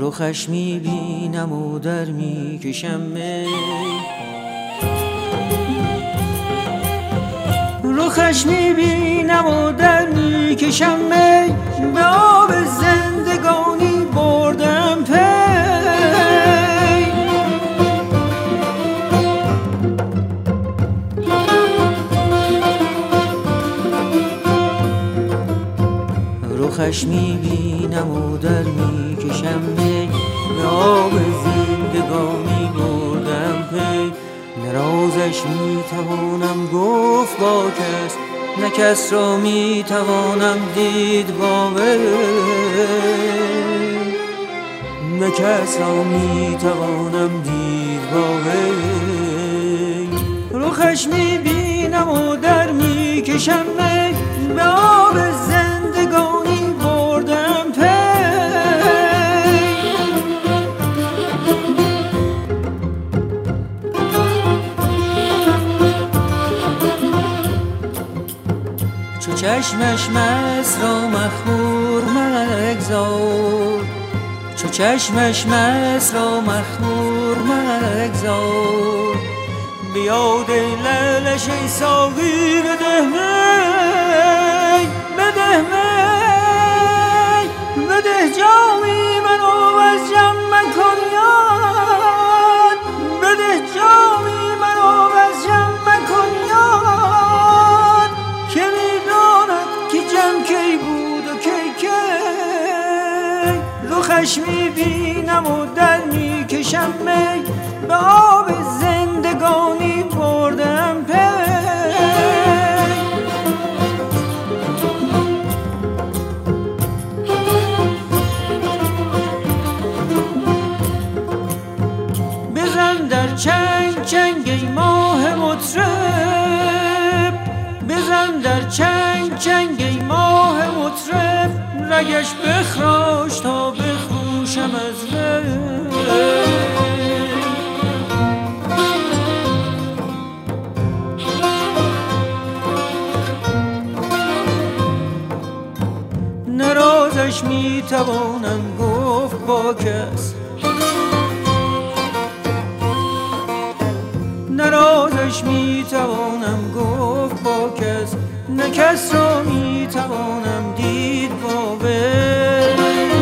رخش میبینم و در میکشم می، رخش میبینم و در میکشم می، به آب زندگانی بردم پی. رخش میبینم و در میکشم می، به آب زندگانی بردم پی. نه رازش میتوانم گفت با کس، نه کس را میتوانم دید با وی، نه کس را میتوانم دید با وی. رخش میبینم و در میکشم می، به آب زندگانی بردم پی. چو چشمش مست را مخمور مگذار، چو چشمش مست را مخمور مگذار، بیاد لعلش ای ساقی بده می، بده می، بده جامی منو از جم مکن یاد، بده جامی منو از جم مکن یاد، که میداند که جم کی بود و کی کی. رخش میبینم و در میکشم می، به آب زندگانی بردم پی. بزن در چنگ چنگ ای ماه مطرب، بزن در چنگ چنگ ای ماه مطرب، رگش بخراش تا بخروشم از وی. نه رازش میتوانم گفت با کس، نه رازش میتوانم گفت با کس، نه کس را میتوانم دید با وی.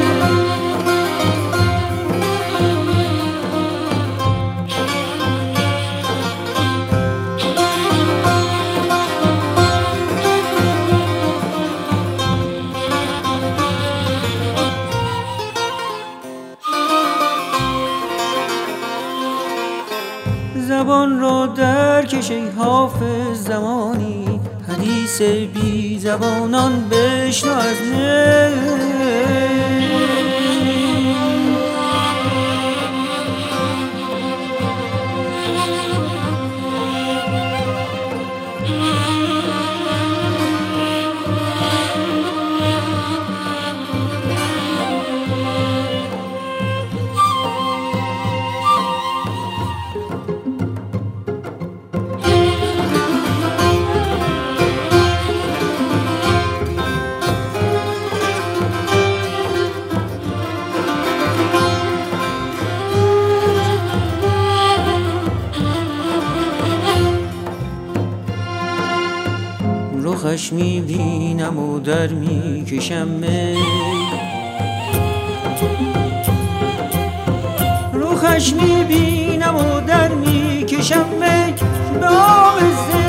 زبان را در کش ای حافظ زمانی، حدیث بی زبانان بشنو از من. رخش میبینم و در میکشم می، رخش میبینم و در میکشم می، به آب